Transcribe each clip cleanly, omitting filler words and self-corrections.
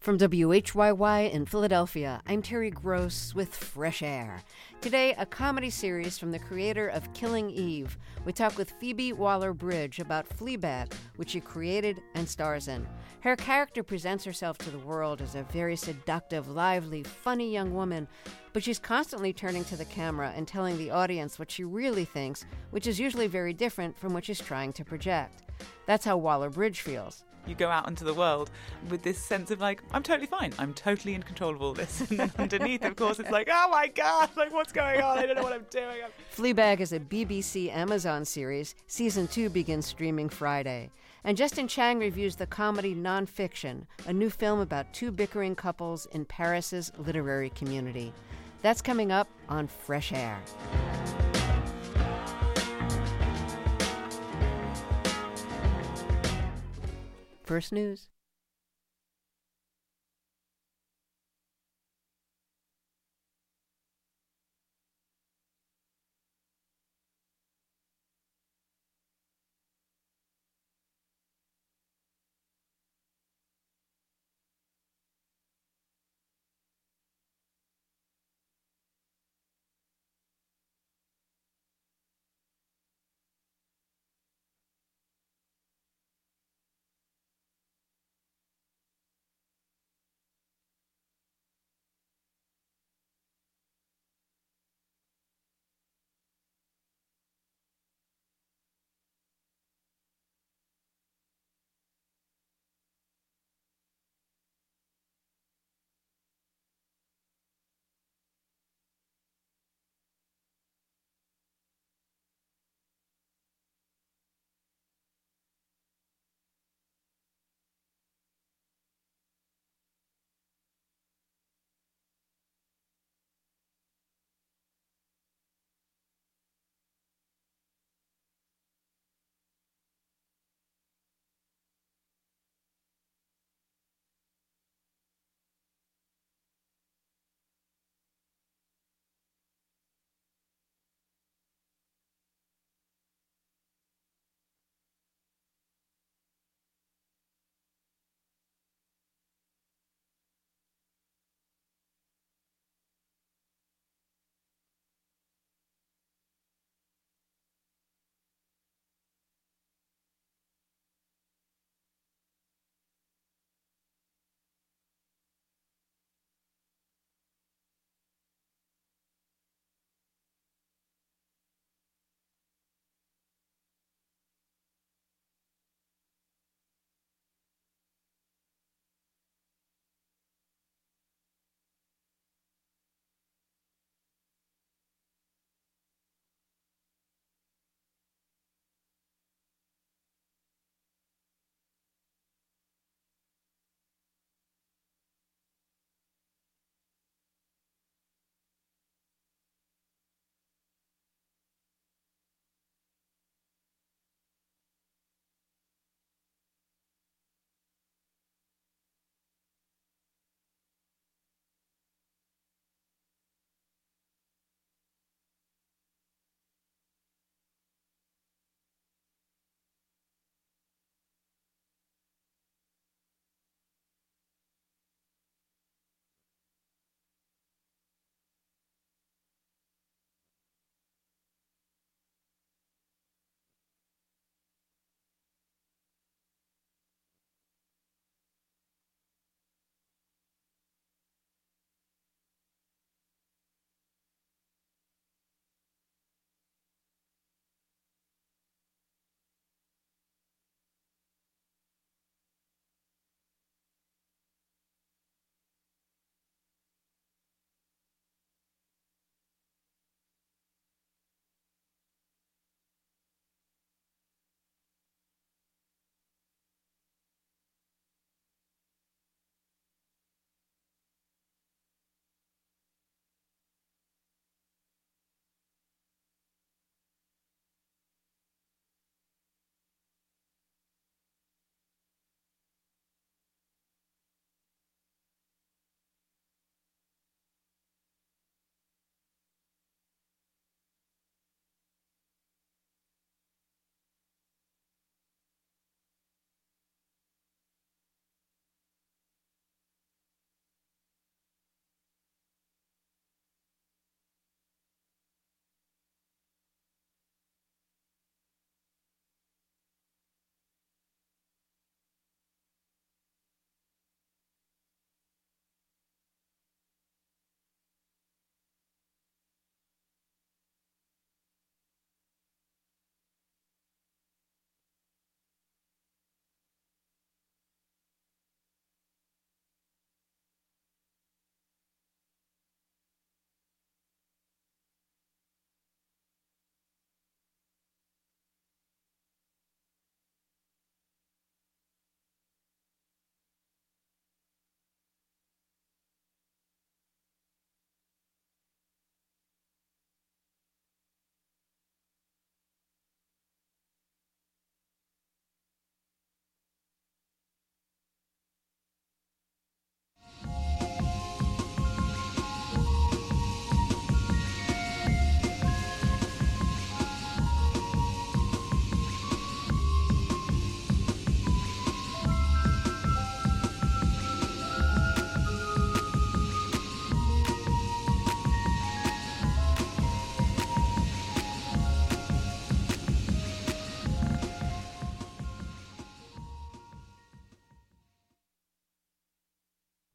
From WHYY in Philadelphia, I'm Terry Gross with Fresh Air. Today, a comedy series from the creator of Killing Eve. We talk with Phoebe Waller-Bridge about Fleabag, which she created and stars in. Her character presents herself to the world as a very seductive, lively, funny young woman, but she's constantly turning to the camera and telling the audience what she really thinks, which is usually very different from what she's trying to project. That's how Waller-Bridge feels. You go out into the world with this sense of like, I'm totally fine. I'm totally in control of all this. And then underneath, of course, it's like, oh my God, like what's going on? I don't know what I'm doing. Fleabag is a BBC Amazon series. Season 2 begins streaming Friday. And Justin Chang reviews the comedy Nonfiction, a new film about two bickering couples in Paris's literary community. That's coming up on Fresh Air. First News.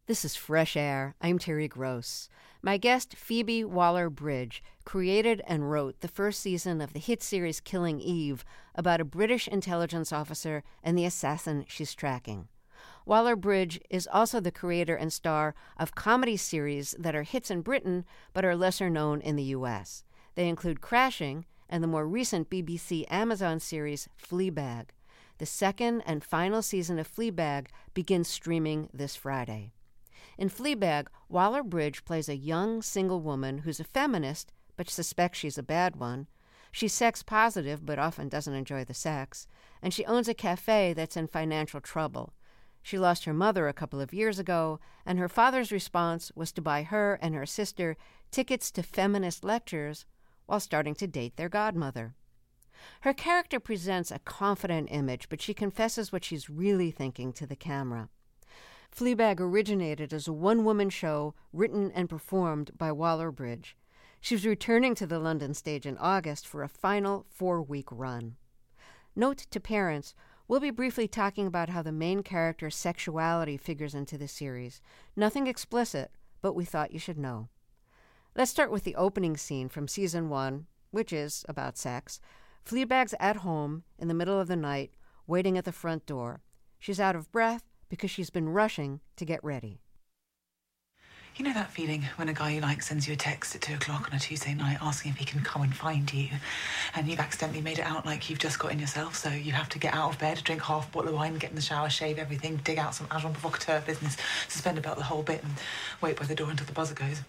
This is Fresh Air. I'm Terry Gross. My guest, Phoebe Waller-Bridge, created and wrote the first season of the hit series Killing Eve, about a British intelligence officer and the assassin she's tracking. Waller-Bridge is also the creator and star of comedy series that are hits in Britain but are lesser known in the U.S. They include Crashing and the more recent BBC Amazon series Fleabag. The second and final season of Fleabag begins streaming this Friday. In Fleabag, Waller-Bridge plays a young single woman who's a feminist but suspects she's a bad one. She's sex positive but often doesn't enjoy the sex. And she owns a cafe that's in financial trouble. She lost her mother a couple of years ago, and her father's response was to buy her and her sister tickets to feminist lectures while starting to date their godmother. Her character presents a confident image, but she confesses what she's really thinking to the camera. Fleabag originated as a one-woman show written and performed by Waller-Bridge. She's returning to the London stage in August for a final 4-week run. Note to parents, we'll be briefly talking about how the main character's sexuality figures into the series. Nothing explicit, but we thought you should know. Let's start with the opening scene from Season 1, which is about sex. Fleabag's at home in the middle of the night, waiting at the front door. She's out of breath because she's been rushing to get ready. You know that feeling when a guy you like sends you a text at 2 o'clock on a Tuesday night asking if he can come and find you, and you've accidentally made it out like you've just got in yourself, so you have to get out of bed, drink half a bottle of wine, get in the shower, shave everything, dig out some agent provocateur business, suspend about the whole bit, and wait by the door until the buzzer goes.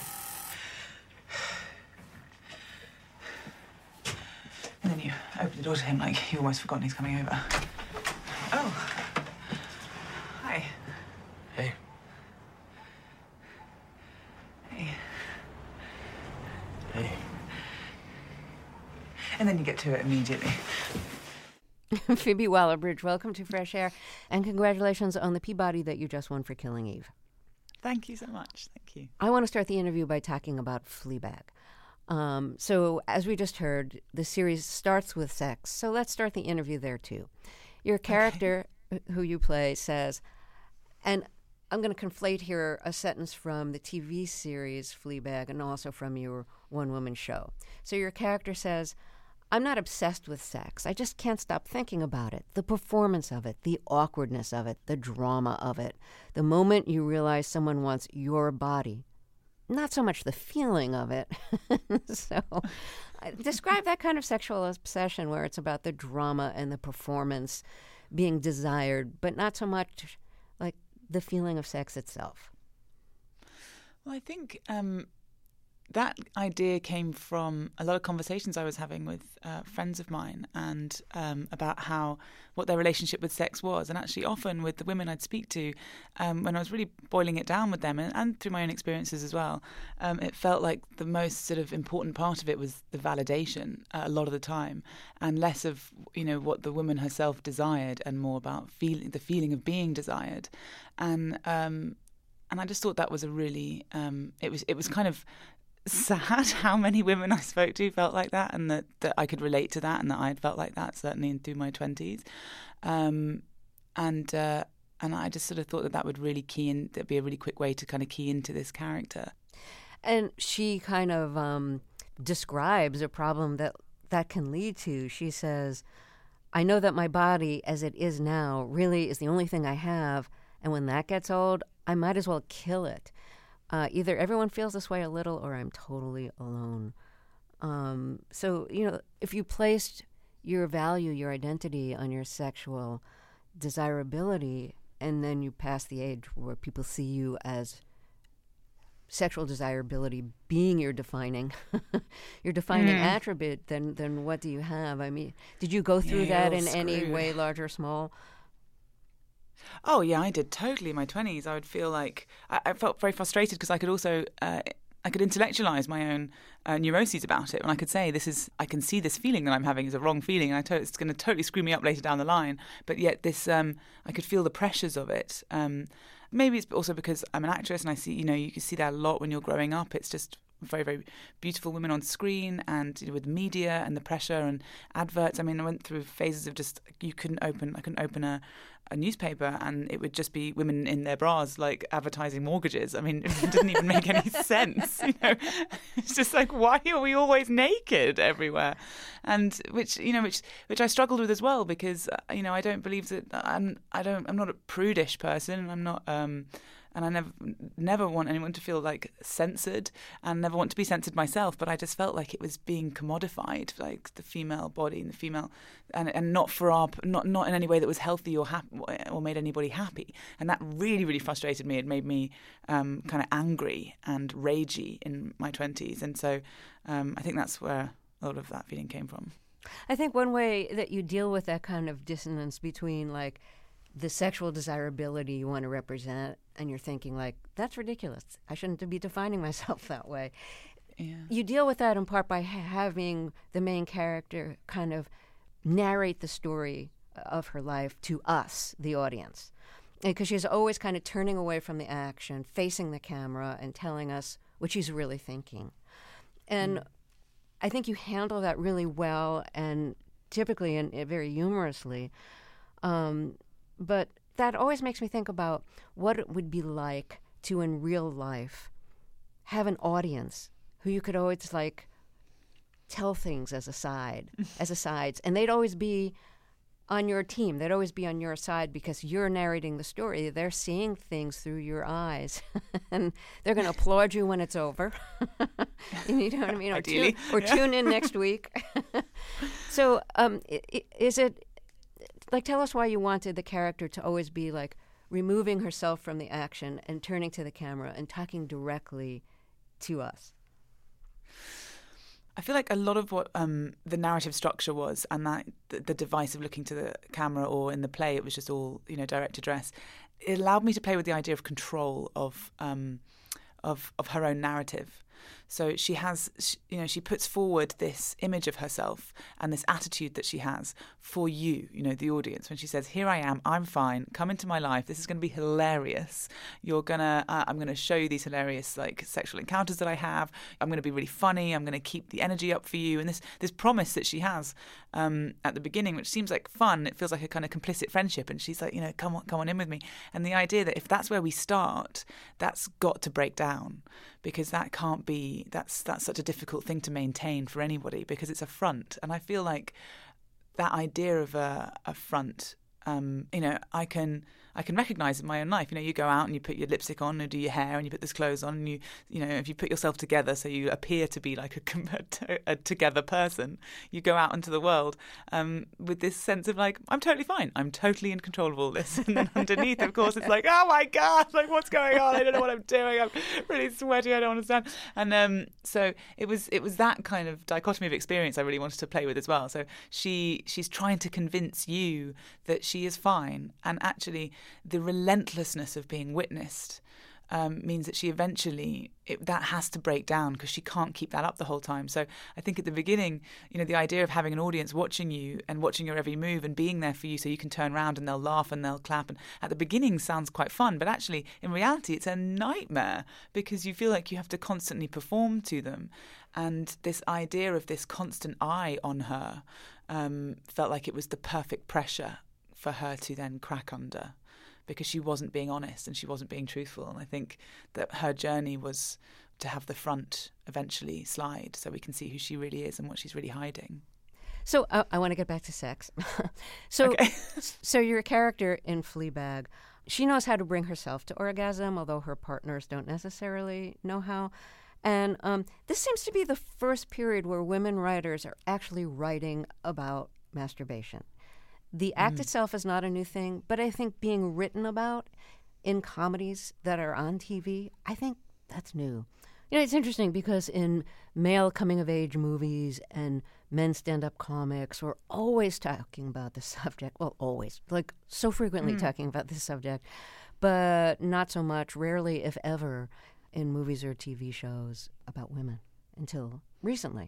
And then you open the door to him like you've almost forgotten he's coming over. Oh. Hi. Hey. Hey. Hey. And then you get to it immediately. Phoebe Waller-Bridge, welcome to Fresh Air, and congratulations on the Peabody that you just won for Killing Eve. Thank you so much. Thank you. I want to start the interview by talking about Fleabag. So, as we just heard, the series starts with sex. So let's start the interview there, too. Your character, who you play, says, and I'm going to conflate here a sentence from the TV series Fleabag and also from your one-woman show. So your character says, I'm not obsessed with sex. I just can't stop thinking about it. The performance of it, the awkwardness of it, the drama of it. The moment you realize someone wants your body. Not so much the feeling of it. So describe that kind of sexual obsession where it's about the drama and the performance being desired, but not so much like the feeling of sex itself. Well, I think that idea came from a lot of conversations I was having with friends of mine, and about what their relationship with sex was. And actually often with the women I'd speak to, when I was really boiling it down with them, and through my own experiences as well, it felt like the most sort of important part of it was the validation a lot of the time, and less of what the woman herself desired, and more about the feeling of being desired. And I just thought that was a really it was kind of sad how many women I spoke to felt like that, and that I could relate to that, and that I had felt like that certainly through my 20s, and I just sort of thought that would really that'd be a really quick way to kind of key into this character. And she kind of describes a problem that can lead to. She says, I know that my body as it is now really is the only thing I have, and when that gets old, I might as well kill it. Either everyone feels this way a little, or I'm totally alone. So, if you placed your value, your identity on your sexual desirability, and then you pass the age where people see you as sexual desirability being your defining attribute, then what do you have? I mean, did you go through that in any way, large or small? Oh, yeah, I did totally in my 20s. I would feel like I felt very frustrated because I could also I could intellectualize my own neuroses about it, and I could say I can see this feeling that I'm having is a wrong feeling, and it's going to totally screw me up later down the line. But yet this I could feel the pressures of it. Maybe it's also because I'm an actress, and I see you can see that a lot when you're growing up. It's just very, very beautiful women on screen, and with media and the pressure and adverts. I mean, I went through phases of just I couldn't open a newspaper and it would just be women in their bras like advertising mortgages. I mean, it didn't even make any sense. It's just like, why are we always naked everywhere? And which I struggled with as well, because I don't believe that I'm not a prudish person. I'm not and I never want anyone to feel like censored, and never want to be censored myself. But I just felt like it was being commodified, like the female body and the female, and not for not in any way that was healthy or happy or made anybody happy. And that really, really frustrated me. It made me kind of angry and ragey in my 20s. And so I think that's where a lot of that feeling came from. I think one way that you deal with that kind of dissonance between like the sexual desirability you want to represent, and you're thinking like, that's ridiculous. I shouldn't be defining myself that way. Yeah. You deal with that in part by having the main character kind of narrate the story of her life to us, the audience. Because she's always kind of turning away from the action, facing the camera, and telling us what she's really thinking. And I think you handle that really well, and typically and very humorously. But that always makes me think about what it would be like to, in real life, have an audience who you could always like tell things as asides, and they'd always be on your team. They'd always be on your side because you're narrating the story. They're seeing things through your eyes, and they're going to applaud you when it's over. You know what I mean? Ideally, tune in next week. So, is it? Like, tell us why you wanted the character to always be like removing herself from the action and turning to the camera and talking directly to us. I feel like a lot of what the narrative structure was, and that the device of looking to the camera, or in the play it was just all direct address. It allowed me to play with the idea of control of her own narrative. So she has, she puts forward this image of herself and this attitude that she has for you, the audience, when she says, here I am, I'm fine, come into my life, this is going to be hilarious. I'm going to show you these hilarious like sexual encounters that I have. I'm going to be really funny. I'm going to keep the energy up for you. And this promise that she has at the beginning, which seems like fun, it feels like a kind of complicit friendship. And she's like, come on in with me. And the idea that if that's where we start, that's got to break down, because that can't be, that's such a difficult thing to maintain for anybody, because it's a front. And I feel like that idea of a front, I can recognise in my own life. You go out and you put your lipstick on and do your hair and you put this clothes on, and if you put yourself together so you appear to be like a together person, you go out into the world with this sense of like, I'm totally fine, I'm totally in control of all this. And then underneath, of course, it's like, oh my God, like what's going on? I don't know what I'm doing. I'm really sweaty. I don't understand. And so it was that kind of dichotomy of experience I really wanted to play with as well. So she's trying to convince you that she is fine, and actually the relentlessness of being witnessed means that she eventually, that has to break down, because she can't keep that up the whole time. So I think at the beginning, the idea of having an audience watching you and watching your every move and being there for you so you can turn around and they'll laugh and they'll clap, and at the beginning sounds quite fun, but actually in reality it's a nightmare, because you feel like you have to constantly perform to them. And this idea of this constant eye on her felt like it was the perfect pressure for her to then crack under, because she wasn't being honest and she wasn't being truthful. And I think that her journey was to have the front eventually slide so we can see who she really is and what she's really hiding. So I want to get back to sex. So your character in Fleabag, she knows how to bring herself to orgasm, although her partners don't necessarily know how. And this seems to be the first period where women writers are actually writing about masturbation. The act itself is not a new thing, but I think being written about in comedies that are on TV, I think that's new. It's interesting because in male coming-of-age movies and men stand-up comics, we're always talking about this subject. Well, always, like so frequently talking about this subject, but not so much, rarely, if ever, in movies or TV shows about women until recently.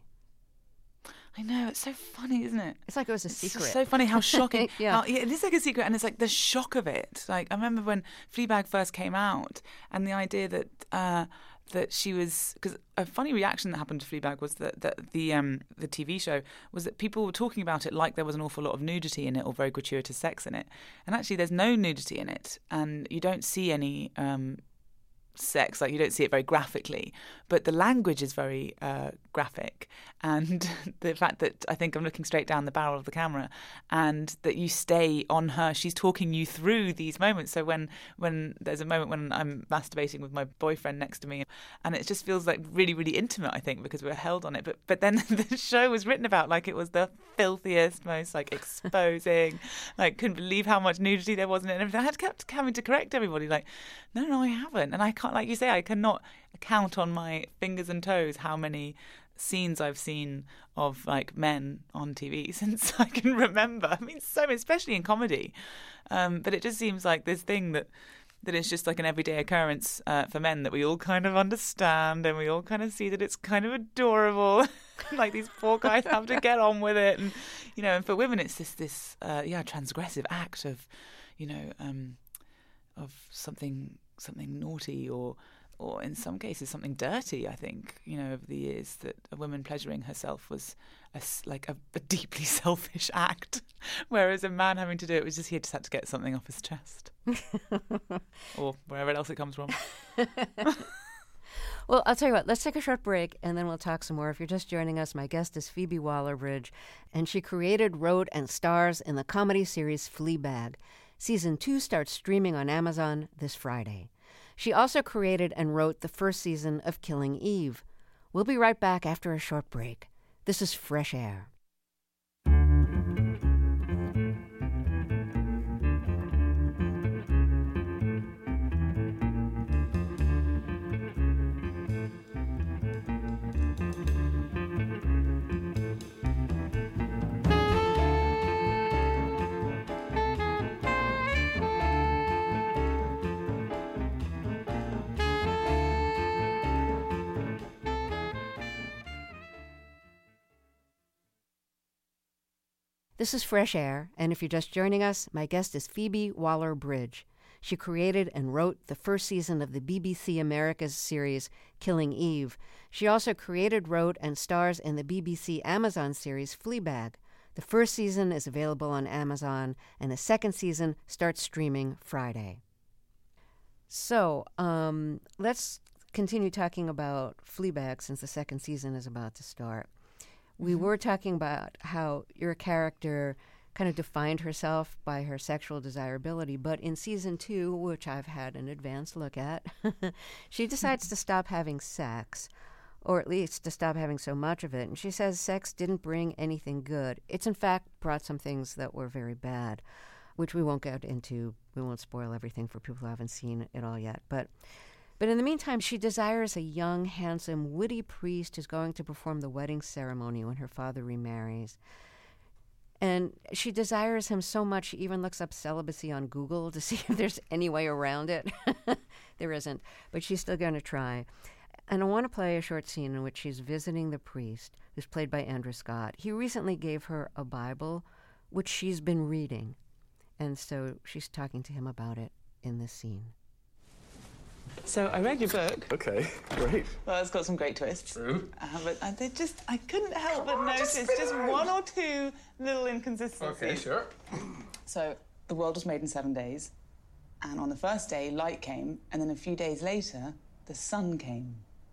I know, it's so funny, isn't it? It's like it was a secret. It's so funny how shocking. Yeah. It is like a secret, and it's like the shock of it. Like, I remember when Fleabag first came out, and the idea that that she was, because a funny reaction that happened to Fleabag was that the TV show was that people were talking about it like there was an awful lot of nudity in it or very gratuitous sex in it, and actually there's no nudity in it, and you don't see any sex, like you don't see it very graphically, but the language is very graphic, and the fact that I think I'm looking straight down the barrel of the camera and that you stay on her, she's talking you through these moments. So when there's a moment when I'm masturbating with my boyfriend next to me, and it just feels like really, really intimate, I think, because we're held on it, but then the show was written about like it was the filthiest, most like exposing, like couldn't believe how much nudity there was in it and everything. I had kept having to correct everybody, like no, I haven't, and I can't, like you say, I cannot count on my fingers and toes how many scenes I've seen of like men on TV since I can remember. I mean, so especially in comedy, but it just seems like this thing that it's just like an everyday occurrence for men that we all kind of understand, and we all kind of see that it's kind of adorable. Like these poor guys have to get on with it, and and for women it's this transgressive act of of something naughty or in some cases something dirty. I think over the years that a woman pleasuring herself was a deeply selfish act, whereas a man having to do it was just he just had to get something off his chest or wherever else it comes from. Well, I'll tell you what, let's take a short break and then we'll talk some more. If you're just joining us, my guest is Phoebe Waller-Bridge, and she created, wrote, and stars in the comedy series Fleabag. Season 2 starts streaming on Amazon this Friday. She also created and wrote the first season of Killing Eve. We'll be right back after a short break. This is Fresh Air. This is Fresh Air, and if you're just joining us, my guest is Phoebe Waller-Bridge. She created and wrote the first season of the BBC America's series Killing Eve. She also created, wrote, and stars in the BBC Amazon series Fleabag. The first season is available on Amazon, and the second season starts streaming Friday. So, let's continue talking about Fleabag since the second season is about to start. We were talking about how your character kind of defined herself by her sexual desirability, but in season 2, which I've had an advanced look at, she decides to stop having sex, or at least to stop having so much of it. And she says sex didn't bring anything good. It's in fact brought some things that were very bad, which we won't get into. We won't spoil everything for people who haven't seen it all yet. But in the meantime, she desires a young, handsome, witty priest who's going to perform the wedding ceremony when her father remarries. And she desires him so much she even looks up celibacy on Google to see if there's any way around it. There isn't, but she's still going to try. And I want to play a short scene in which she's visiting the priest, who's played by Andrew Scott. He recently gave her a Bible, which she's been reading. And so she's talking to him about it in this scene. So I read your book. Okay, great. Well, it's got some great twists. True. But I couldn't help but notice just one or two little inconsistencies. Okay, sure. So the world was made in 7 days, and on the first day, light came, and then a few days later, the sun came.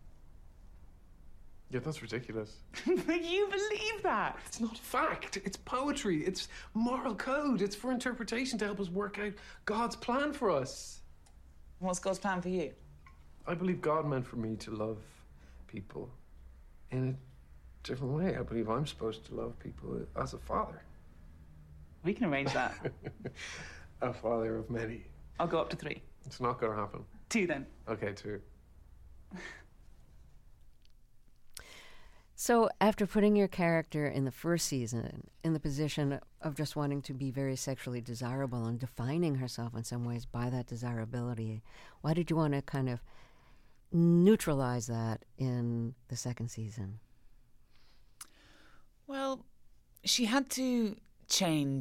Yeah, that's ridiculous. But you believe that? It's not fact. It's poetry. It's moral code. It's for interpretation to help us work out God's plan for us. What's God's plan for you? I believe God meant for me to love people in a different way. I believe I'm supposed to love people as a father. We can arrange that. A father of many. I'll go up to 3. It's not going to happen. 2 then. Okay, 2. So after putting your character in the first season in the position of just wanting to be very sexually desirable and defining herself in some ways by that desirability, why did you want to kind of neutralize that in the second season? Well, she had to change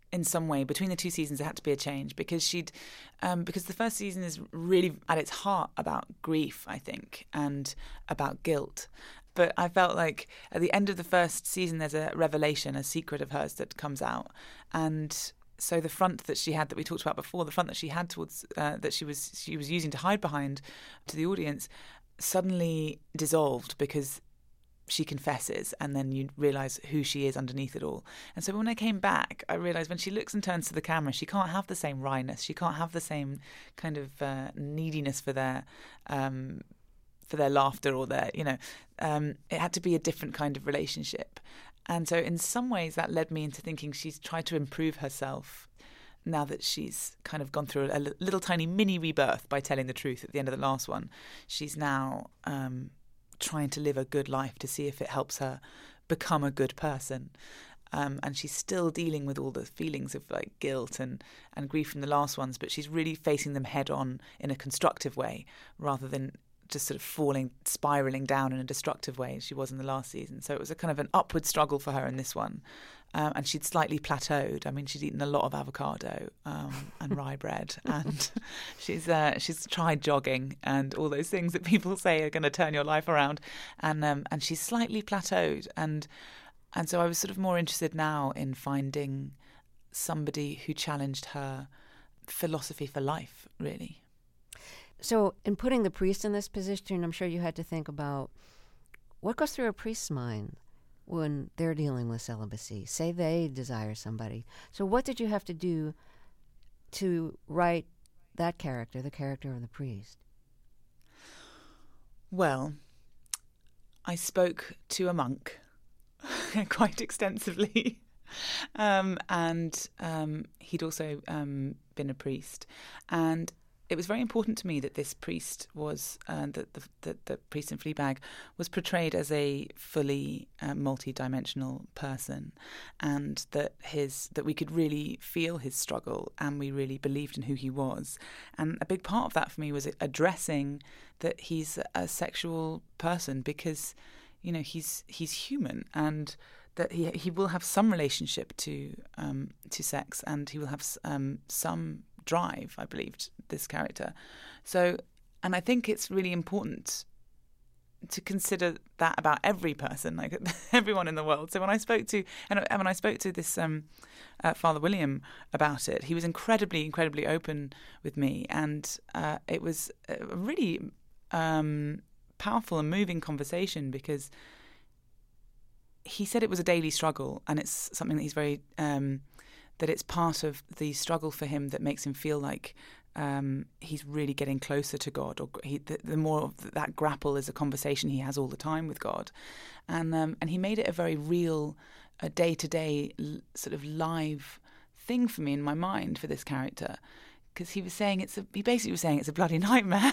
in some way. Between the two seasons, there had to be a change because because the first season is really at its heart about grief, I think, and about guilt. But I felt like at the end of the first season, there's a revelation, a secret of hers that comes out. And so the front that she had that we talked about before, the front that she had towards that she was using to hide behind to the audience, suddenly dissolved because she confesses, and then you realise who she is underneath it all. And so when I came back, I realised when she looks and turns to the camera, she can't have the same wryness. She can't have the same kind of neediness for their laughter or their, it had to be a different kind of relationship. And so in some ways that led me into thinking she's tried to improve herself now that she's kind of gone through a little tiny mini rebirth by telling the truth at the end of the last one. She's now trying to live a good life to see if it helps her become a good person. And she's still dealing with all the feelings of like guilt and grief from the last ones, but she's really facing them head on in a constructive way rather than just sort of spiraling down in a destructive way as she was in the last season. So it was a kind of an upward struggle for her in this one. And she'd slightly plateaued. I mean, she'd eaten a lot of avocado and rye bread, and she's tried jogging and all those things that people say are going to turn your life around. And she's slightly plateaued. And so I was sort of more interested now in finding somebody who challenged her philosophy for life, really. So in putting the priest in this position, I'm sure you had to think about what goes through a priest's mind when they're dealing with celibacy. Say they desire somebody. So what did you have to do to write that character, the character of the priest? Well, I spoke to a monk quite extensively. And he'd also been a priest. And it was very important to me that this priest was, that the priest in Fleabag was portrayed as a fully multi-dimensional person, and that we could really feel his struggle, and we really believed in who he was. And a big part of that for me was addressing that he's a sexual person because, he's human, and that he will have some relationship to sex, and he will have some drive, I believed, this character. So, and I think it's really important to consider that about every person, like everyone in the world. So when I spoke to this Father William about it, he was incredibly, incredibly open with me, and it was a really powerful and moving conversation because he said it was a daily struggle, and it's something that he's very that it's part of the struggle for him that makes him feel like he's really getting closer to God, or the more of that grapple is a conversation he has all the time with God, and he made it a very real, a day-to-day sort of live thing for me in my mind for this character, because he basically was saying it's a bloody nightmare.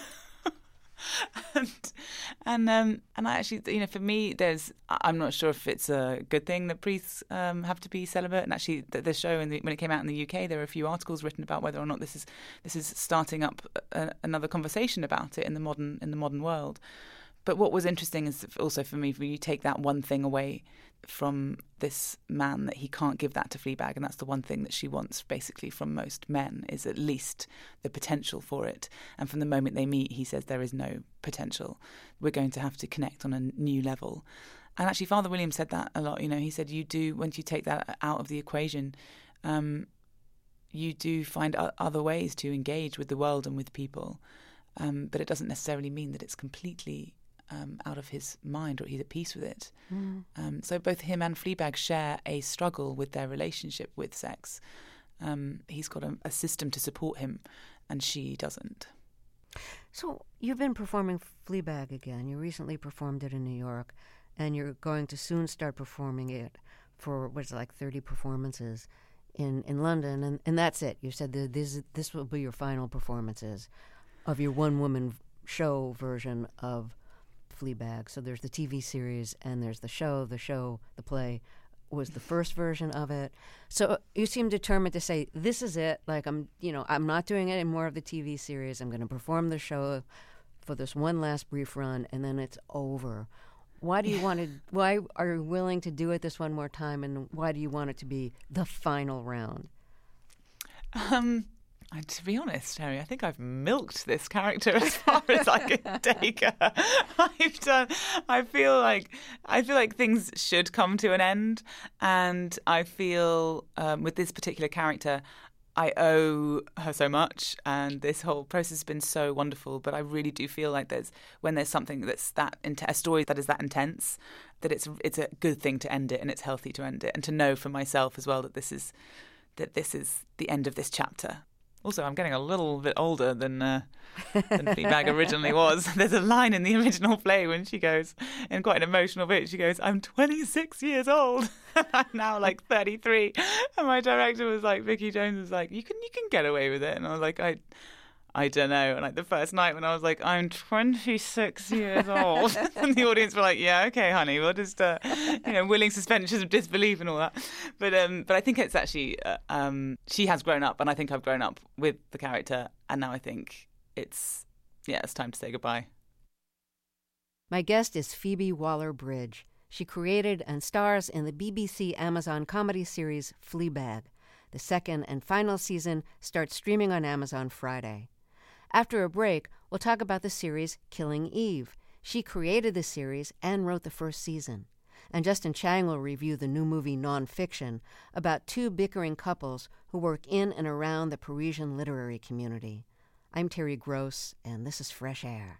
And I actually, for me, I'm not sure if it's a good thing that priests have to be celibate. And actually, the show when it came out in the UK, there were a few articles written about whether or not this is starting up another conversation about it in the modern world. But what was interesting is also for me, when you take that one thing away from this man, that he can't give that to Fleabag, and that's the one thing that she wants basically from most men, is at least the potential for it. And from the moment they meet, he says there is no potential. We're going to have to connect on a new level. And actually, Father William said that a lot. He said once you take that out of the equation, you do find other ways to engage with the world and with people, but it doesn't necessarily mean that it's completely out of his mind, or he's at peace with it. So both him and Fleabag share a struggle with their relationship with sex. He's got a system to support him, and she doesn't. So you've been performing Fleabag again. You recently performed it in New York, and you're going to soon start performing it for 30 performances in London, and that's it. You said that this will be your final performances of your one-woman show version of Fleabag. So there's the TV series and there's the show. The play was the first version of it. So you seem determined to say, this is it. Like, I'm not doing any more of the TV series. I'm going to perform the show for this one last brief run, and then it's over. Why are you willing to do it this one more time, and why do you want it to be the final round? To be honest, Terry, I think I've milked this character as far as I can take her. I feel like things should come to an end, and I feel with this particular character, I owe her so much, and this whole process has been so wonderful. But I really do feel like when there's something that's a story that is that intense, that it's a good thing to end it, and it's healthy to end it, and to know for myself as well that this is the end of this chapter. Also, I'm getting a little bit older than Fleabag originally was. There's a line in the original play when she goes, in quite an emotional bit, she goes, "I'm 26 years old. I'm now like 33." And my director was like, Vicky Jones was like, you can get away with it. And I was like, I don't know. And like the first night when I was like, "I'm 26 years old," and the audience were like, "Yeah, okay, honey, we'll just, willing suspension of disbelief and all that." But I think it's actually, she has grown up, and I think I've grown up with the character, and now I think it's time to say goodbye. My guest is Phoebe Waller-Bridge. She created and stars in the BBC Amazon comedy series Fleabag. The second and final season starts streaming on Amazon Friday. After a break, we'll talk about the series Killing Eve. She created the series and wrote the first season. And Justin Chang will review the new movie Nonfiction about two bickering couples who work in and around the Parisian literary community. I'm Terry Gross, and this is Fresh Air.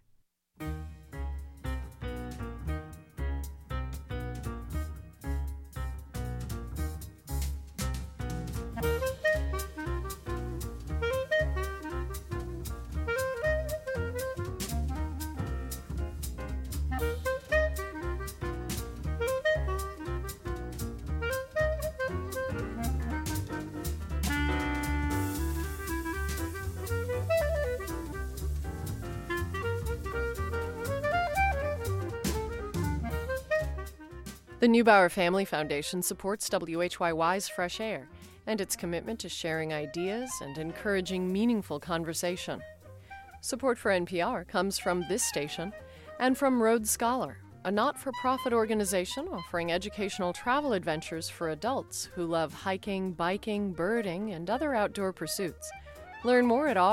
The Neubauer Family Foundation supports WHYY's Fresh Air and its commitment to sharing ideas and encouraging meaningful conversation. Support for NPR comes from this station and from Rhodes Scholar, a not-for-profit organization offering educational travel adventures for adults who love hiking, biking, birding, and other outdoor pursuits. Learn more at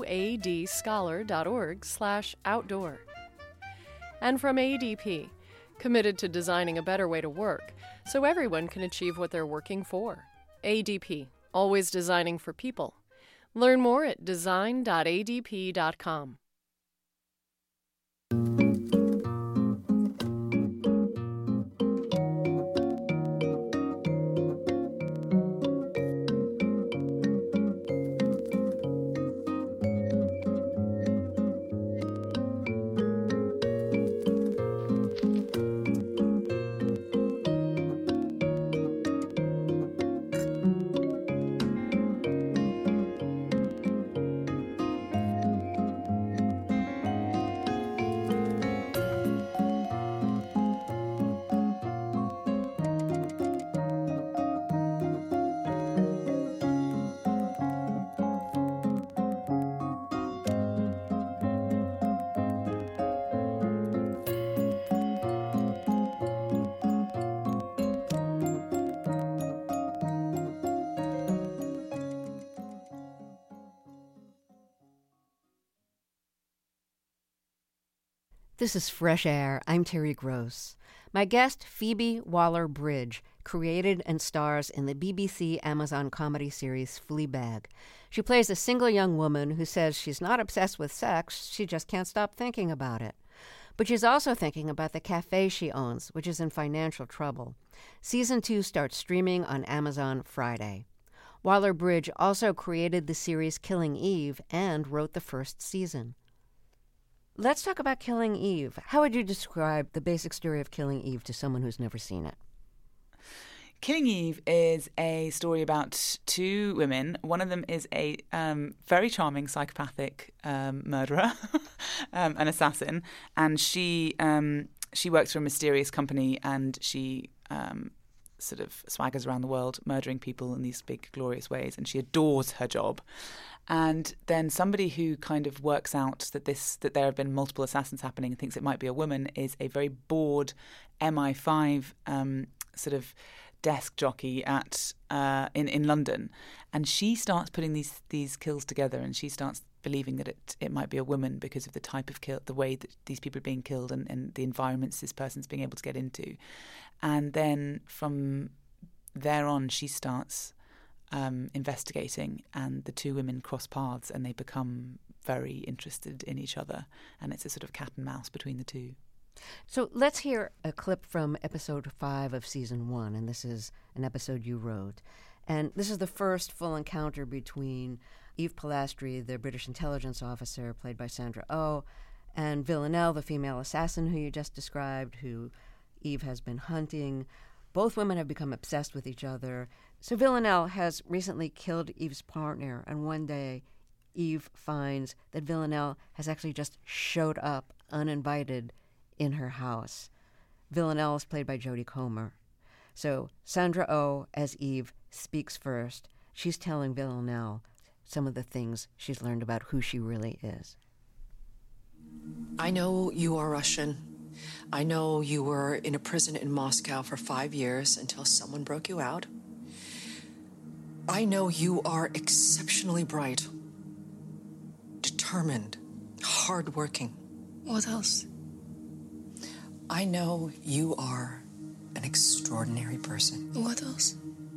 roadscholar.org/outdoor. And from ADP, committed to designing a better way to work so everyone can achieve what they're working for. ADP, always designing for people. Learn more at design.adp.com. This is Fresh Air. I'm Terry Gross. My guest, Phoebe Waller-Bridge, created and stars in the BBC Amazon comedy series Fleabag. She plays a single young woman who says she's not obsessed with sex, she just can't stop thinking about it. But she's also thinking about the cafe she owns, which is in financial trouble. Season 2 starts streaming on Amazon Friday. Waller-Bridge also created the series Killing Eve and wrote the first season. Let's talk about Killing Eve. How would you describe the basic story of Killing Eve to someone who's never seen it? Killing Eve is a story about two women. One of them is a very charming psychopathic murderer, an assassin, and she works for a mysterious company, and she sort of swaggers around the world murdering people in these big, glorious ways, and she adores her job. And then somebody who kind of works out that there have been multiple assassins happening and thinks it might be a woman is a very bored MI5 sort of desk jockey at in London, and she starts putting these kills together, and she starts believing that it might be a woman because of the type of kill, the way that these people are being killed, and the environments this person's being able to get into. And then from there on, she starts investigating, and the two women cross paths, and they become very interested in each other, and it's a sort of cat and mouse between the two. So let's hear a clip from episode 5 of season 1, and this is an episode you wrote. And this is the first full encounter between Eve Polastri, the British intelligence officer, played by Sandra Oh, and Villanelle, the female assassin who you just described, who Eve has been hunting. Both women have become obsessed with each other. So Villanelle has recently killed Eve's partner, and one day Eve finds that Villanelle has actually just showed up uninvited in her house. Villanelle is played by Jodie Comer. So Sandra Oh, as Eve, speaks first. She's telling Villanelle some of the things she's learned about who she really is. I know you are Russian. I know you were in a prison in Moscow for 5 years until someone broke you out. I know you are exceptionally bright, determined, hardworking. What else? I know you are an extraordinary person. What else?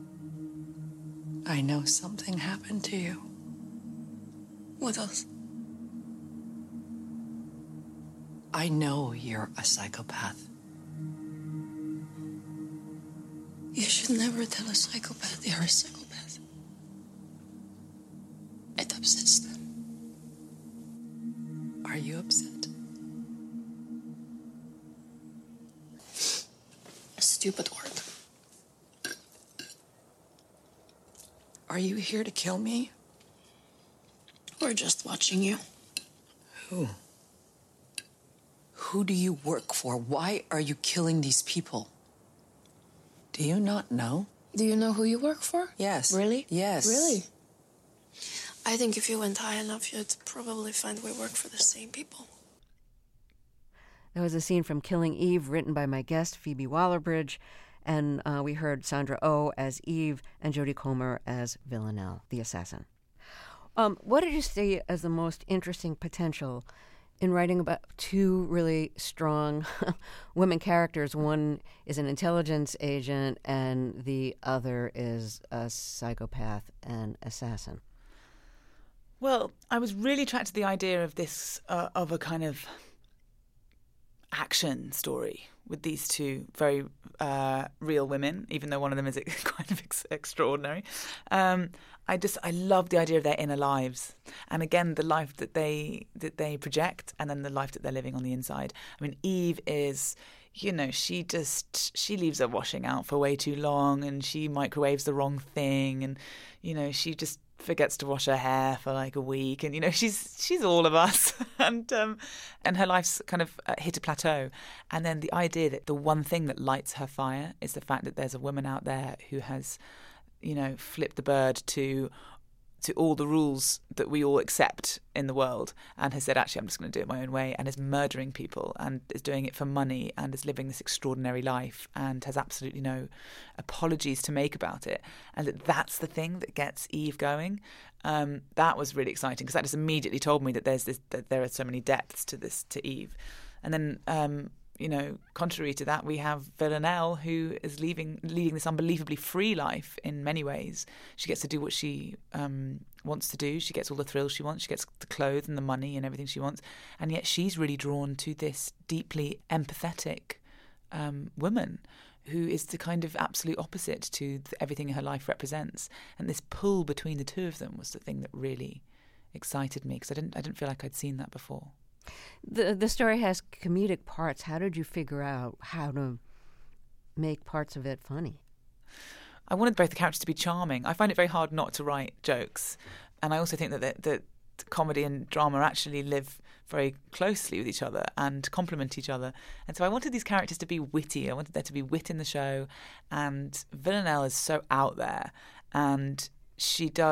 I know something happened to you. What else? I know you're a psychopath. You should never tell a psychopath they're a psychopath. It upsets them. Are you upset? A stupid word. Are you here to kill me? We're just watching you. Who? Who do you work for? Why are you killing these people? Do you not know? Do you know who you work for? Yes. Really? Yes. Really? I think if you went high enough, you'd probably find we work for the same people. That was a scene from Killing Eve, written by my guest, Phoebe Waller-Bridge, and we heard Sandra Oh as Eve and Jodie Comer as Villanelle, the assassin. What did you see as the most interesting potential in writing about two really strong women characters? One is an intelligence agent, and the other is a psychopath and assassin. Well, I was really attracted to the idea of this, of a kind of action story with these two very real women, even though one of them is kind of extraordinary. I love the idea of their inner lives, and again the life that they project, and then the life that they're living on the inside. I mean, Eve is, you know, she leaves her washing out for way too long, and she microwaves the wrong thing, and you know, she just forgets to wash her hair for like a week, and you know, she's all of us, and her life's kind of hit a plateau. And then the idea that the one thing that lights her fire is the fact that there's a woman out there who has, you know, flipped the bird to all the rules that we all accept in the world, and has said, actually, I'm just going to do it my own way, and is murdering people, and is doing it for money, and is living this extraordinary life, and has absolutely no apologies to make about it. And that's the thing that gets Eve going. That was really exciting, because that just immediately told me that that there are so many depths to Eve. And then you know, contrary to that, we have Villanelle, who is leading this unbelievably free life in many ways. She gets to do what she wants to do. She gets all the thrills she wants. She gets the clothes and the money and everything she wants. And yet she's really drawn to this deeply empathetic woman who is the kind of absolute opposite to everything her life represents. And this pull between the two of them was the thing that really excited me, because I didn't feel like I'd seen that before. The story has comedic parts. How did you figure out how to make parts of it funny? I wanted both the characters to be charming. I find it very hard not to write jokes. And I also think that comedy and drama actually live very closely with each other and complement each other. And so I wanted these characters to be witty. I wanted there to be wit in the show. And Villanelle is so out there. And she does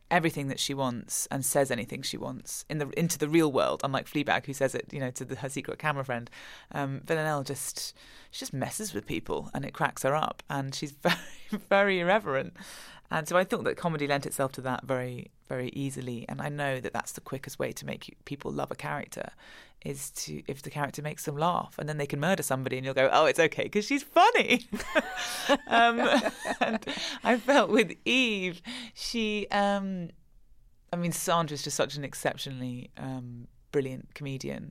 everything that she wants and says anything she wants into the real world, unlike Fleabag, who says it, to her secret camera friend. Villanelle just messes with people, and it cracks her up, and she's very, very irreverent. And so I thought that comedy lent itself to that very, very easily. And I know that that's the quickest way to make people love a character, is if the character makes them laugh, and then they can murder somebody and you'll go, oh, it's okay because she's funny. And I felt with Eve, Sandra's just such an exceptionally brilliant comedian.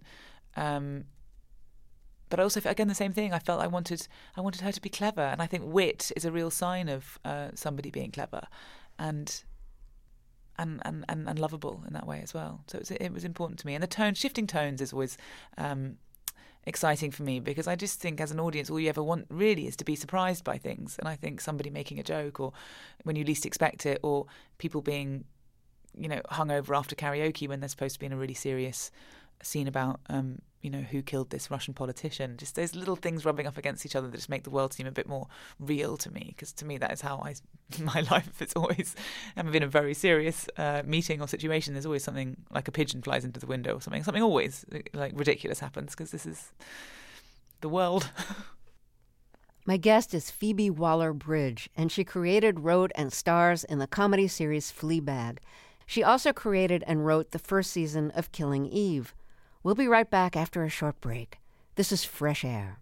But also, again, the same thing. I felt I wanted her to be clever, and I think wit is a real sign of somebody being clever, and lovable in that way as well. So it was important to me. And the shifting tones is always exciting for me, because I just think as an audience, all you ever want really is to be surprised by things. And I think somebody making a joke, or when you least expect it, or people being, hungover after karaoke when they're supposed to be in a really serious scene about who killed this Russian politician. Just those little things rubbing up against each other that just make the world seem a bit more real to me, because to me that is how my life is always. I'm in a very serious meeting or situation, there's always something like a pigeon flies into the window or something always like ridiculous happens, because this is the world. My guest is Phoebe Waller-Bridge, and she created, wrote, and stars in the comedy series Fleabag. She also created and wrote the first season of Killing Eve. We'll be right back after a short break. This is Fresh Air.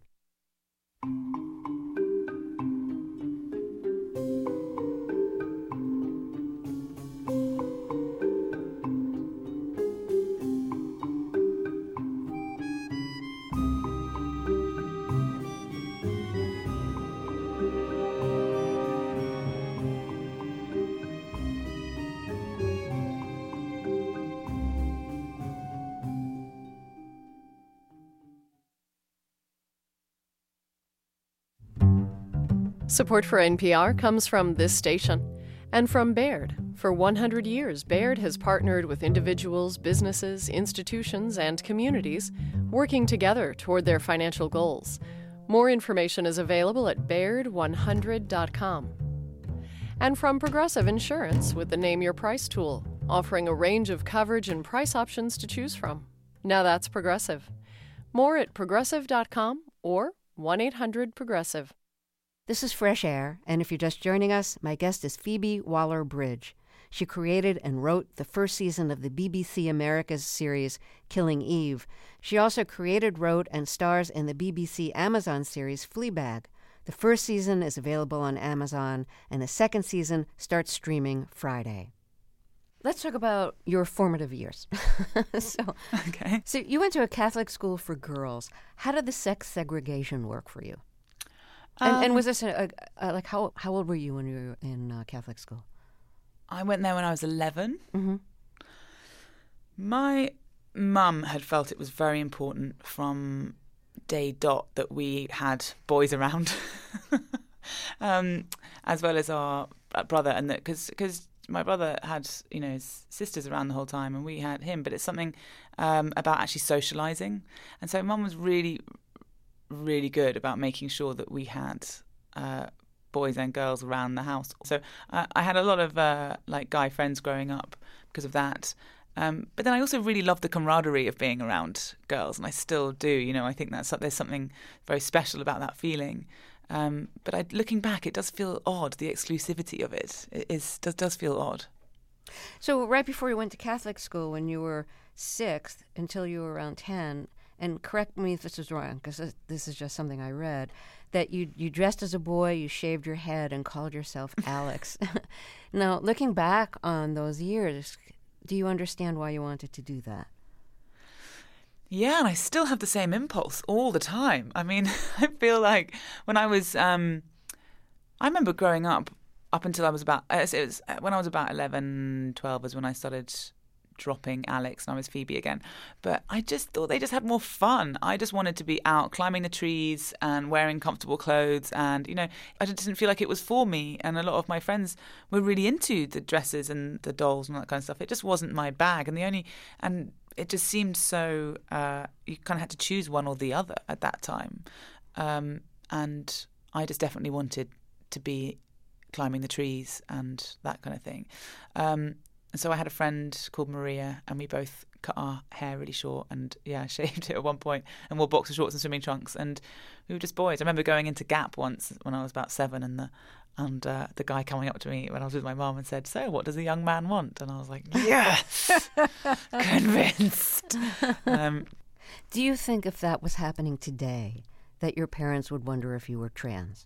Support for NPR comes from this station and from Baird. For 100 years, Baird has partnered with individuals, businesses, institutions, and communities working together toward their financial goals. More information is available at baird100.com. And from Progressive Insurance with the Name Your Price tool, offering a range of coverage and price options to choose from. Now that's Progressive. More at progressive.com or 1-800-PROGRESSIVE. This is Fresh Air, and if you're just joining us, my guest is Phoebe Waller-Bridge. She created and wrote the first season of the BBC America's series Killing Eve. She also created, wrote, and stars in the BBC Amazon series Fleabag. The first season is available on Amazon, and the second season starts streaming Friday. Let's talk about your formative years. So you went to a Catholic school for girls. How did the sex segregation work for you? And was this like how old were you when you were in Catholic school? I went there when I was 11. Mm-hmm. My mum had felt it was very important from day dot that we had boys around, as well as our brother, and that because my brother had his sisters around the whole time, and we had him. But it's something about actually socialising, and so mum was really good about making sure that we had boys and girls around the house. So I had a lot of guy friends growing up because of that. But then I also really loved the camaraderie of being around girls, and I still do. I think there's something very special about that feeling. But looking back, it does feel odd. The exclusivity of it does feel odd. So right before you went to Catholic school, when you were 6 until you were around 10. And correct me if this is wrong, because this is just something I read, that you dressed as a boy, you shaved your head, and called yourself Alex. Now, looking back on those years, do you understand why you wanted to do that? Yeah, and I still have the same impulse all the time. I mean, I feel like when I was, I remember growing up until I was about, when I was about 11, 12 is when I started dropping Alex and I was Phoebe again. But I just thought they just had more fun. I just wanted to be out climbing the trees and wearing comfortable clothes, and I just didn't feel like it was for me. And a lot of my friends were really into the dresses and the dolls and all that kind of stuff. It just wasn't my bag, and it just seemed so you kind of had to choose one or the other at that time. And I just definitely wanted to be climbing the trees and that kind of thing. so I had a friend called Maria, and we both cut our hair really short and shaved it at one point and wore boxer shorts and swimming trunks, and we were just boys. I remember going into Gap once when I was about 7, and the guy coming up to me when I was with my mum and said, "So, what does a young man want?" And I was like, "Yes, convinced." Do you think if that was happening today, that your parents would wonder if you were trans?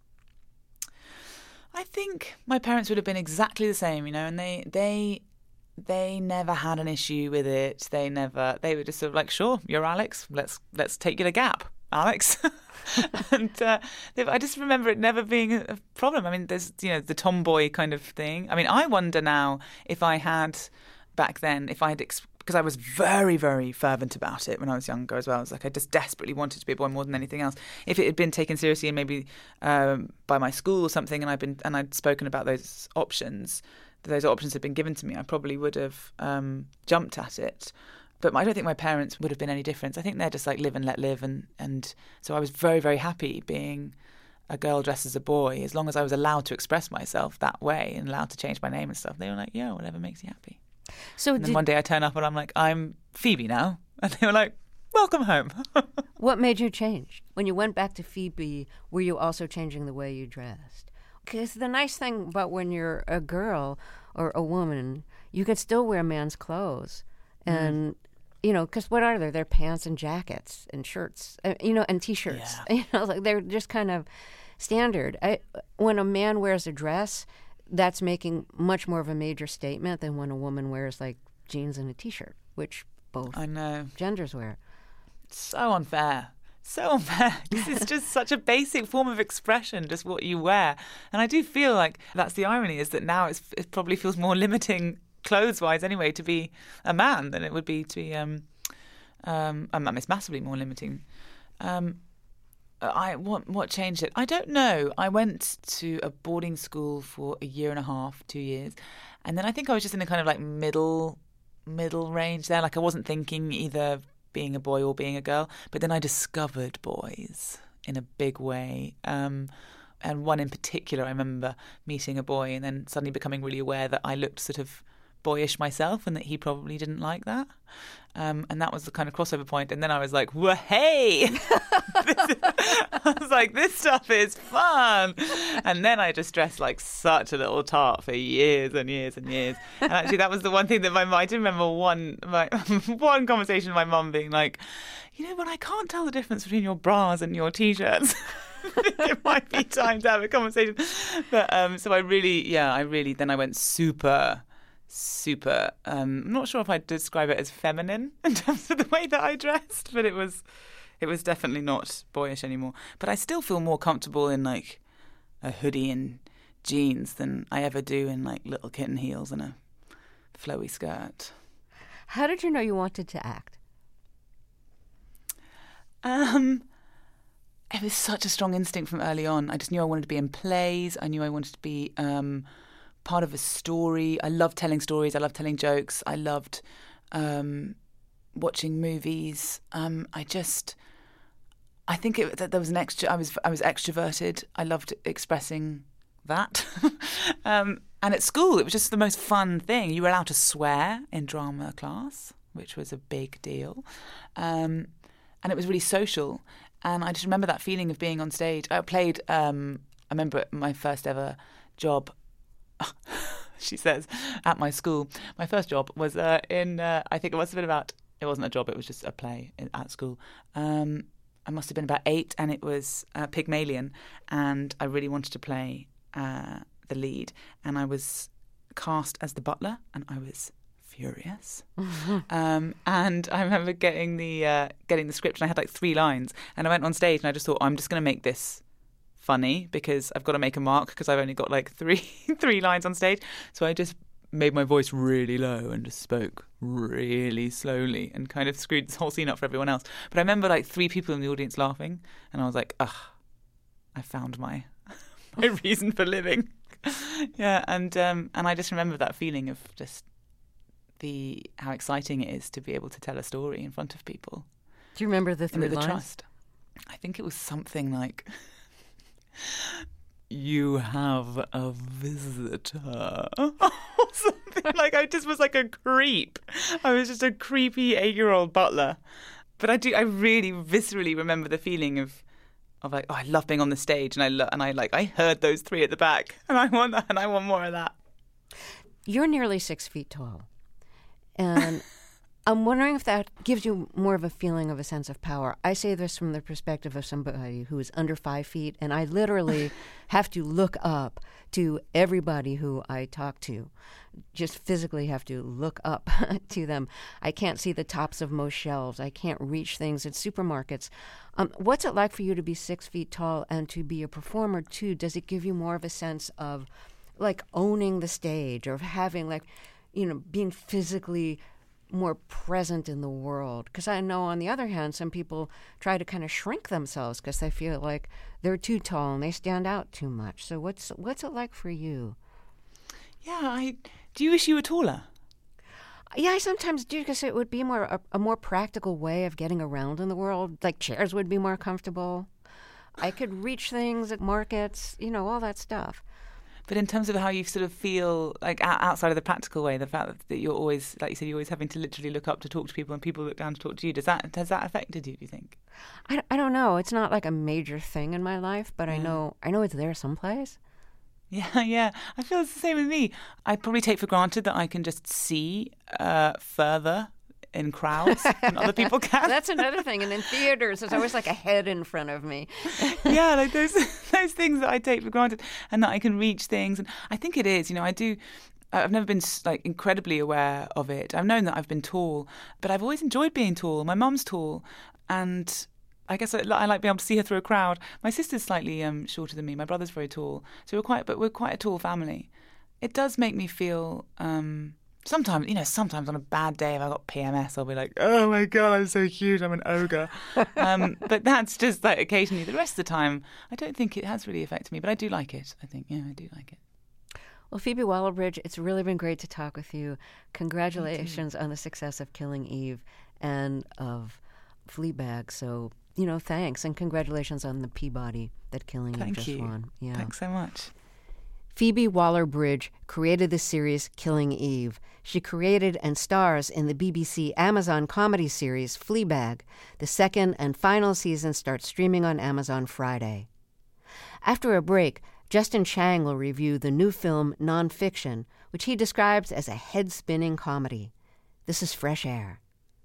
I think my parents would have been exactly the same, and they never had an issue with it. They were just sort of like, "Sure, you're Alex. Let's take you to Gap, Alex." And I just remember it never being a problem. I mean, there's the tomboy kind of thing. I mean, I wonder now if I had back then, if I had because I was very, very fervent about it when I was younger as well. I was like, I just desperately wanted to be a boy more than anything else. If it had been taken seriously and maybe by my school or something, and I'd spoken about those options had been given to me, I probably would have jumped at it. But I don't think my parents would have been any different. I think they're just like live and let live, and so I was very, very happy being a girl dressed as a boy, as long as I was allowed to express myself that way and allowed to change my name and stuff. They were like, "Yeah, whatever makes you happy." So and then one day I turn up and I'm like, "I'm Phoebe now," and they were like, "Welcome home." What made you change? When you went back to Phoebe, were you also changing the way you dressed? Because the nice thing about when you're a girl or a woman, you can still wear man's clothes. And, because what are they? They're pants and jackets and shirts, and T-shirts. Yeah. Like they're just kind of standard. When a man wears a dress, that's making much more of a major statement than when a woman wears like jeans and a T-shirt, which both genders wear. So unfair. So unfair. This is just such a basic form of expression, just what you wear. And I do feel like that's the irony, is that now it probably feels more limiting clothes-wise anyway to be a man than it would be to be it's massively more limiting. What changed it? I don't know. I went to a boarding school for a year and a half, 2 years, and then I think I was just in a kind of like middle range there. Like I wasn't thinking either being a boy or being a girl, but then I discovered boys in a big way. And one in particular, I remember meeting a boy and then suddenly becoming really aware that I looked sort of boyish myself and that he probably didn't like that. And that was the kind of crossover point. And then I was like, "Whoa, hey!" I was like, "This stuff is fun." And then I just dressed like such a little tart for years and years and years. And actually, that was the one thing that I do remember one conversation with my mum being like, "But I can't tell the difference between your bras and your T-shirts." It might be time to have a conversation. But so I really, then I went super, I'm not sure if I'd describe it as feminine in terms of the way that I dressed, but it was definitely not boyish anymore. But I still feel more comfortable in like a hoodie and jeans than I ever do in like little kitten heels and a flowy skirt. How did you know you wanted to act? It was such a strong instinct from early on. I just knew I wanted to be in plays. I knew I wanted to be part of a story. I loved telling stories. I loved telling jokes. I loved watching movies. I think that there was I was extroverted. I loved expressing that. And at school, it was just the most fun thing. You were allowed to swear in drama class, which was a big deal. And it was really social. And I just remember that feeling of being on stage. I played, I remember my first ever job, she says, at my school. My first job was in, I think it must have been it wasn't a job, it was just a play at school. I must have been about 8, and it was Pygmalion. And I really wanted to play the lead. And I was cast as the butler, and I was furious. And I remember getting the script, and I had like 3 lines, and I went on stage and I just thought, I'm just going to make this funny because I've got to make a mark because I've only got like three lines on stage. So I just made my voice really low and just spoke really slowly and kind of screwed this whole scene up for everyone else. But I remember like 3 people in the audience laughing, and I was like, I found my reason for living. Yeah, and I just remember that feeling of just how exciting it is to be able to tell a story in front of people. Do you remember the 3 lines? Trust. I think it was something like, "You have a visitor," or something like I just was like a creep. I was just a creepy 8-year-old butler. But I really viscerally remember the feeling of like, oh, I love being on the stage, and I heard those three at the back, and I want that, and I want more of that. You're nearly 6 feet tall, and I'm wondering if that gives you more of a feeling of a sense of power. I say this from the perspective of somebody who is under 5 feet, and I literally have to look up to everybody who I talk to. Just physically have to look up to them. I can't see the tops of most shelves. I can't reach things at supermarkets. What's it like for you to be 6 feet tall and to be a performer too? Does it give you more of a sense of like owning the stage, or of having like, being physically more present in the world? Because I know on the other hand, some people try to kind of shrink themselves because they feel like they're too tall and they stand out too much. So what's it like for you? Yeah, do you wish you were taller? Yeah, I sometimes do, because it would be a more practical way of getting around in the world. Like chairs would be more comfortable. I could reach things at markets, all that stuff. But in terms of how you sort of feel, like outside of the practical way, the fact that you're always, like you said, you're always having to literally look up to talk to people, and people look down to talk to you, has that affected you, do you think? I don't know. It's not like a major thing in my life, but I know it's there someplace. Yeah. I feel it's the same with me. I probably take for granted that I can just see further in crowds than other people can. That's another thing. And in theaters, there's always like a head in front of me. Yeah, like those things that I take for granted, and that I can reach things. And I think it is, I've never been like incredibly aware of it. I've known that I've been tall, but I've always enjoyed being tall. My mum's tall, and I guess I like being able to see her through a crowd. My sister's slightly shorter than me. My brother's very tall, so we're quite a tall family. It does make me feel sometimes on a bad day, if I've got PMS, I'll be like, oh my God, I'm so huge, I'm an ogre. But that's just like occasionally. The rest of the time, I don't think it has really affected me, but I do like it. I think, I do like it. Well, Phoebe Waller-Bridge, it's really been great to talk with you. Congratulations on the success of Killing Eve and of Fleabag. So, thanks, and congratulations on the Peabody that Killing Eve just won. Yeah. Thanks so much. Phoebe Waller-Bridge created the series Killing Eve. She created and stars in the BBC Amazon comedy series Fleabag. The second and final season starts streaming on Amazon Friday. After a break, Justin Chang will review the new film Nonfiction, which he describes as a head-spinning comedy. This is Fresh Air.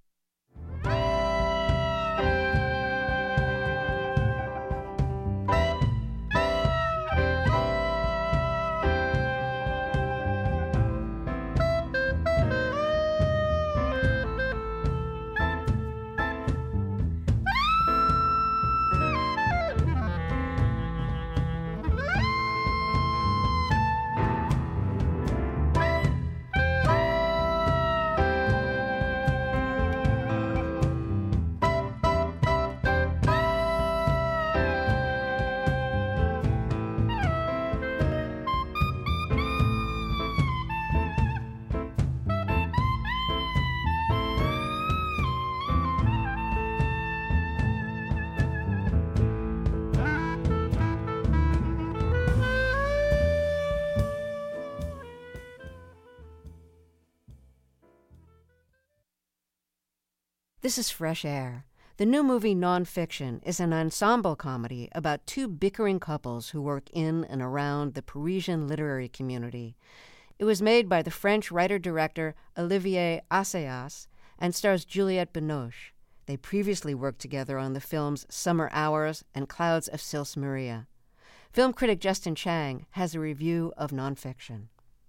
This is Fresh Air. The new movie Nonfiction is an ensemble comedy about two bickering couples who work in and around the Parisian literary community. It was made by the French writer-director Olivier Assayas and stars Juliette Binoche. They previously worked together on the films Summer Hours and Clouds of Sils Maria. Film critic Justin Chang has a review of Nonfiction.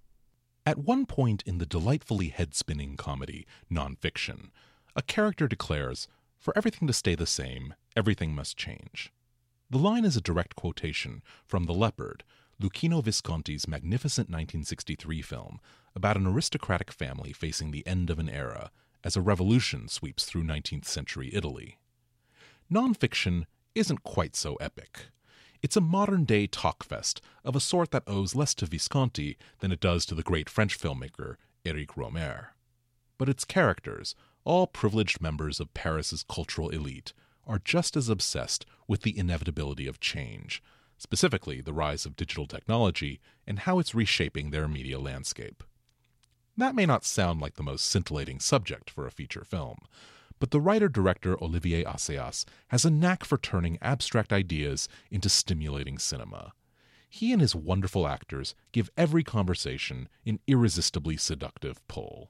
At one point in the delightfully head-spinning comedy Nonfiction, a character declares, "For everything to stay the same, everything must change." The line is a direct quotation from The Leopard, Luchino Visconti's magnificent 1963 film about an aristocratic family facing the end of an era as a revolution sweeps through 19th century Italy. Nonfiction isn't quite so epic. It's a modern-day talkfest of a sort that owes less to Visconti than it does to the great French filmmaker Éric Rohmer. But its characters, all privileged members of Paris's cultural elite, are just as obsessed with the inevitability of change, specifically the rise of digital technology and how it's reshaping their media landscape. That may not sound like the most scintillating subject for a feature film, but the writer-director Olivier Assayas has a knack for turning abstract ideas into stimulating cinema. He and his wonderful actors give every conversation an irresistibly seductive pull.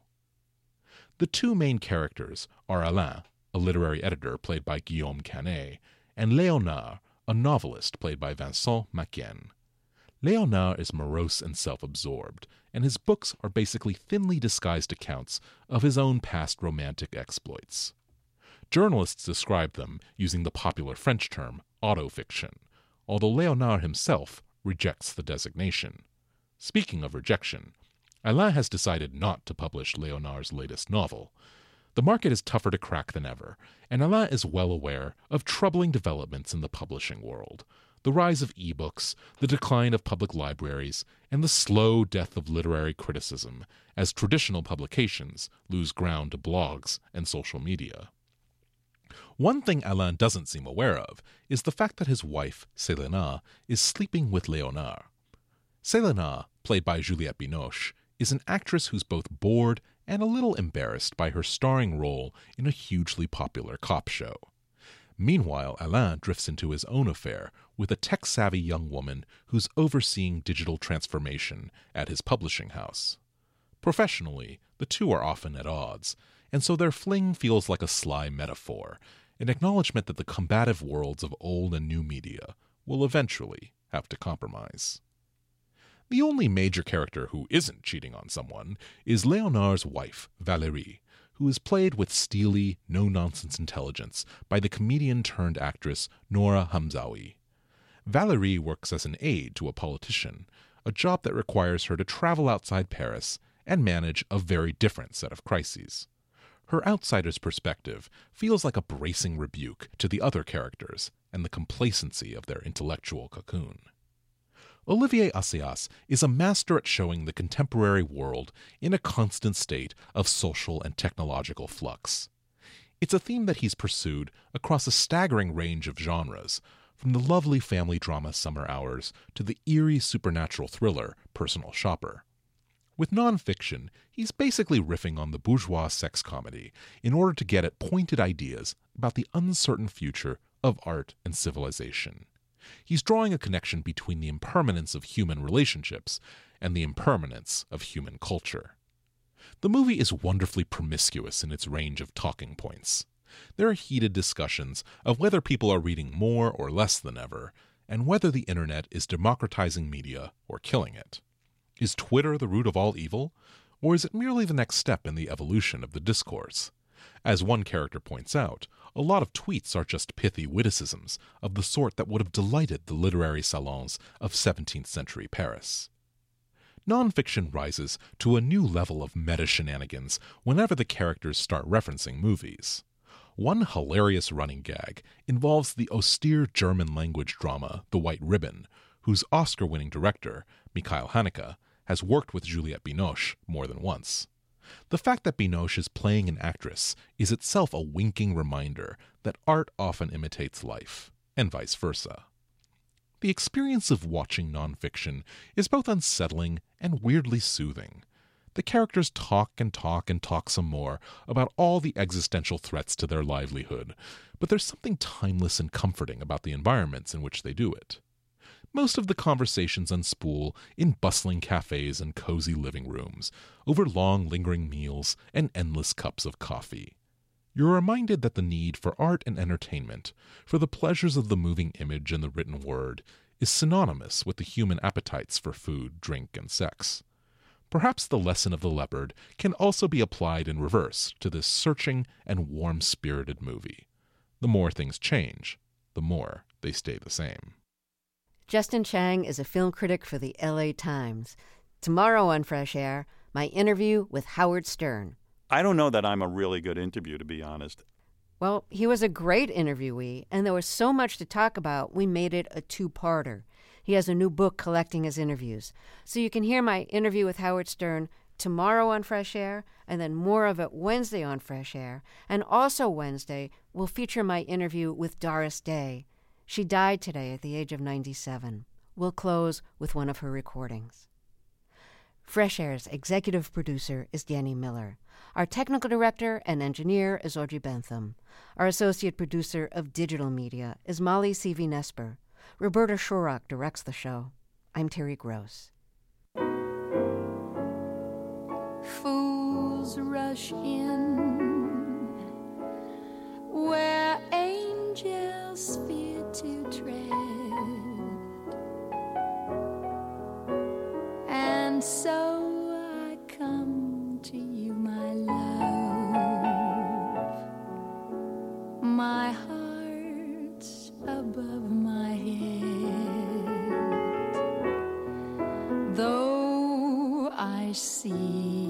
The two main characters are Alain, a literary editor played by Guillaume Canet, and Léonard, a novelist played by Vincent Macien. Léonard is morose and self-absorbed, and his books are basically thinly disguised accounts of his own past romantic exploits. Journalists describe them using the popular French term autofiction, although Léonard himself rejects the designation. Speaking of rejection, Alain has decided not to publish Léonard's latest novel. The market is tougher to crack than ever, and Alain is well aware of troubling developments in the publishing world. The rise of e-books, the decline of public libraries, and the slow death of literary criticism as traditional publications lose ground to blogs and social media. One thing Alain doesn't seem aware of is the fact that his wife, Célena, is sleeping with Léonard. Célena, played by Juliette Binoche, is an actress who's both bored and a little embarrassed by her starring role in a hugely popular cop show. Meanwhile, Alain drifts into his own affair with a tech-savvy young woman who's overseeing digital transformation at his publishing house. Professionally, the two are often at odds, and so their fling feels like a sly metaphor, an acknowledgement that the combative worlds of old and new media will eventually have to compromise. The only major character who isn't cheating on someone is Léonard's wife, Valérie, who is played with steely, no-nonsense intelligence by the comedian-turned-actress Noura Hamzaoui. Valérie works as an aide to a politician, a job that requires her to travel outside Paris and manage a very different set of crises. Her outsider's perspective feels like a bracing rebuke to the other characters and the complacency of their intellectual cocoon. Olivier Assayas is a master at showing the contemporary world in a constant state of social and technological flux. It's a theme that he's pursued across a staggering range of genres, from the lovely family drama Summer Hours to the eerie supernatural thriller Personal Shopper. With nonfiction, he's basically riffing on the bourgeois sex comedy in order to get at pointed ideas about the uncertain future of art and civilization. He's drawing a connection between the impermanence of human relationships and the impermanence of human culture. The movie is wonderfully promiscuous in its range of talking points. There are heated discussions of whether people are reading more or less than ever, and whether the internet is democratizing media or killing it. Is Twitter the root of all evil, or is it merely the next step in the evolution of the discourse? As one character points out, a lot of tweets are just pithy witticisms of the sort that would have delighted the literary salons of 17th century Paris. Nonfiction rises to a new level of meta-shenanigans whenever the characters start referencing movies. One hilarious running gag involves the austere German-language drama The White Ribbon, whose Oscar-winning director, Mikhail Haneke, has worked with Juliette Binoche more than once. The fact that Binoche is playing an actress is itself a winking reminder that art often imitates life, and vice versa. The experience of watching nonfiction is both unsettling and weirdly soothing. The characters talk and talk and talk some more about all the existential threats to their livelihood, but there's something timeless and comforting about the environments in which they do it. Most of the conversations unspool in bustling cafes and cozy living rooms, over long lingering meals and endless cups of coffee. You're reminded that the need for art and entertainment, for the pleasures of the moving image and the written word, is synonymous with the human appetites for food, drink, and sex. Perhaps the lesson of The Leopard can also be applied in reverse to this searching and warm-spirited movie. The more things change, the more they stay the same. Justin Chang is a film critic for the LA Times. Tomorrow on Fresh Air, my interview with Howard Stern. I don't know that I'm a really good interview, to be honest. Well, he was a great interviewee, and there was so much to talk about, we made it a two-parter. He has a new book collecting his interviews. So you can hear my interview with Howard Stern tomorrow on Fresh Air, and then more of it Wednesday on Fresh Air. And also Wednesday, we'll feature my interview with Doris Day. She died today at the age of 97. We'll close with one of her recordings. Fresh Air's executive producer is Danny Miller. Our technical director and engineer is Audrey Bentham. Our associate producer of digital media is Molly Seavey-Nesper. Roberta Shorrock directs the show. I'm Terry Gross. Fools rush in where angels fear to tread, and so I come to you, my love. My heart's above my head, though I see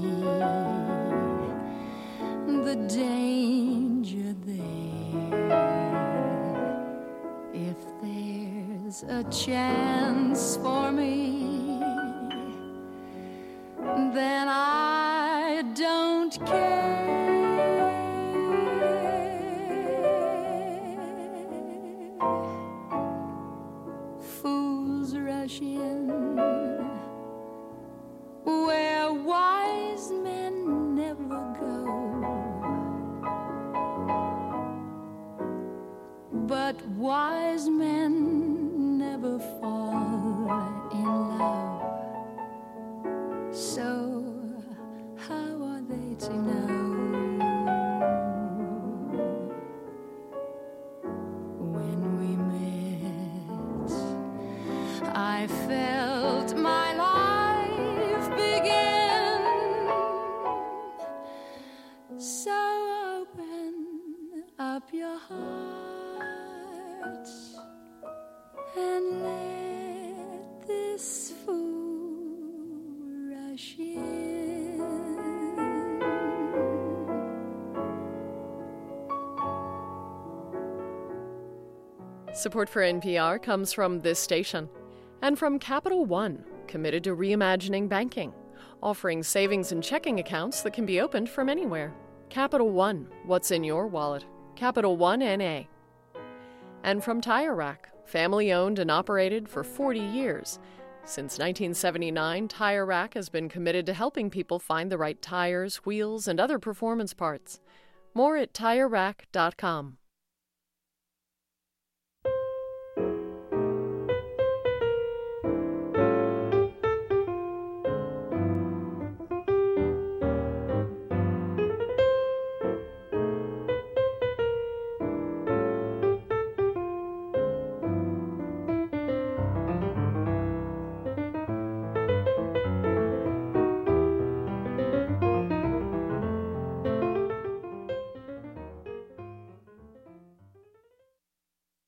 the danger there. If there's a chance for me, then I don't care. Fools rush in where wise men never go, but wise men never fall in love. So how are they to know? When we met, I felt my life begin. So open up your heart and let this fool rush in. Support for NPR comes from this station and from Capital One, committed to reimagining banking, offering savings and checking accounts that can be opened from anywhere. Capital One, what's in your wallet? Capital One N.A. And from Tire Rack, family-owned and operated for 40 years. Since 1979, Tire Rack has been committed to helping people find the right tires, wheels, and other performance parts. More at TireRack.com.